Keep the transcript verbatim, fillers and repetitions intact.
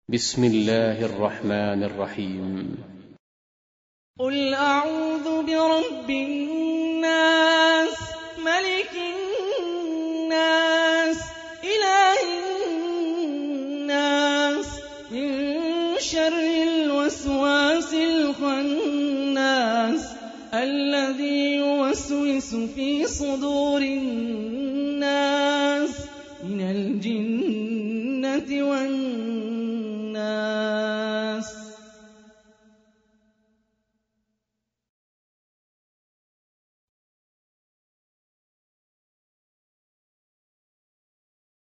بسم الله الرحمن الرحيم. قل أعوذ برب الناس ملك الناس إله الناس من شر الوسواس الخناس الذي يوسوس في صدور الناس من الجنة والناس.